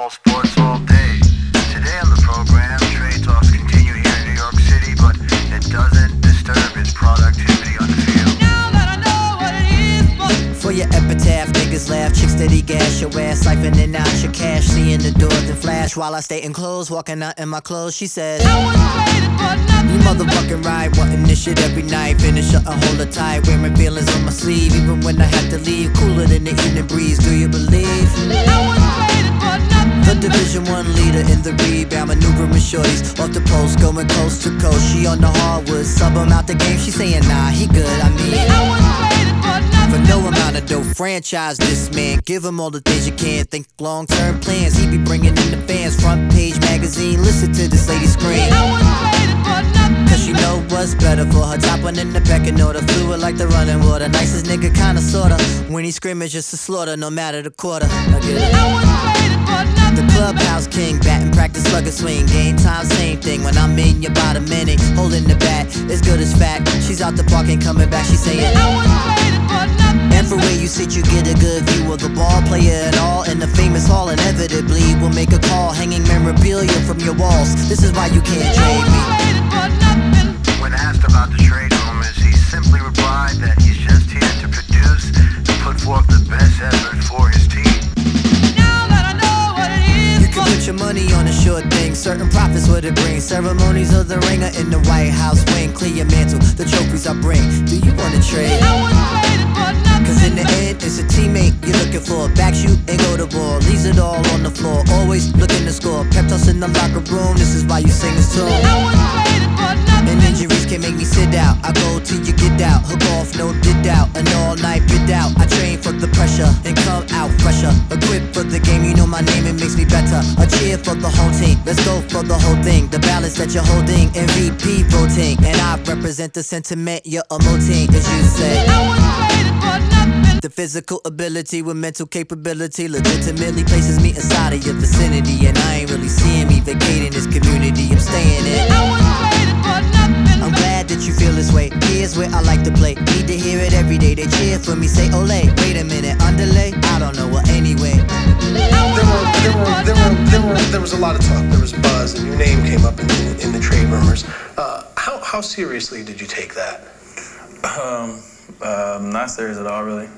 All sports all day. Today on the program, trade talks continue here in New York City, but it doesn't disturb his productivity on the field. Now that I know what it is, For your epitaph, niggas laugh, chicks steady gas your ass, siphoning out your cash, seeing the door then flash while I stay enclosed, walking out in my clothes. She says, I was waiting for nothing. you motherfucking right, wanting this shit every night. Finish up and hold her tight, wearing feelings on my sleeve, even when I have to leave. Cooler than the evening breeze, do you believe? I was waiting for nothing. The Division I leader in the rebound, maneuvering shorties off the post, going coast to coast. She on the hardwood, sub him out the game. She saying, nah, he good. I mean, I was waiting for nothing. for no amount of dough, franchise this man. Give him all the things you can. Think long-term plans. He be bringing in the fans. Front page magazine. Listen to this lady scream. I was waiting for nothing. Cause she know what's better for her. Top one in the pecking order. Fluid like the running water. Nicest nigga, kinda sorta. When he scream, it's just a slaughter, no matter the quarter. I get it. I was waiting for nothing. The clubhouse king, batting practice, slugger swing. Game time, same thing. When I'm in your bottom minute, holding the bat, as good as fact. She's out the park, ain't coming back. She saying, I was waiting for nothing. and for where you sit, you get a good view of the ball player and all. In the famous hall, inevitably will make a call, hanging memorabilia from your walls. This is why you can't I trade was me. waiting for nothing. When asked about the trade rumors, he simply replied that he's just here to produce and put forth the best effort for his team. Now that I know what it is, You can put your money on a sure thing. Certain profits what it brings. Ceremonies of the ringer in the White House wing. Clear your mantle, the trophies I bring. Do you wanna trade? I was waiting for nothing. Cause in the end, it's a teammate you're looking for. Back shoot and go to ball. Leaves it all on the floor. Always looking to score. Pep toss in the locker room. This is why you sing this tune. I was waiting for nothing. And injuries can make me sit out. I go till you get out. Hook off, no did out. An all night bid out. I train for the pressure and come out fresher. Equipped for the game, you know my name, it makes me better. A cheer for the whole team. Let's go for the whole thing. The balance that you're holding. MVP voting. And I represent the sentiment you're emoting, as you say. I was waiting for nothing. The physical ability with mental capability legitimately places me inside of your vicinity. And I ain't really seeing me vacating this community. I'm staying in. I was waiting for nothing. I'm glad that you feel this way. Here's where I like to play. Need to hear it every day. They cheer for me, say ole. Wait a minute, underlay? I don't know, well anyway. There was a lot of talk. There was buzz, and your name came up in the trade rumors. How seriously did you take that? Not serious at all, really.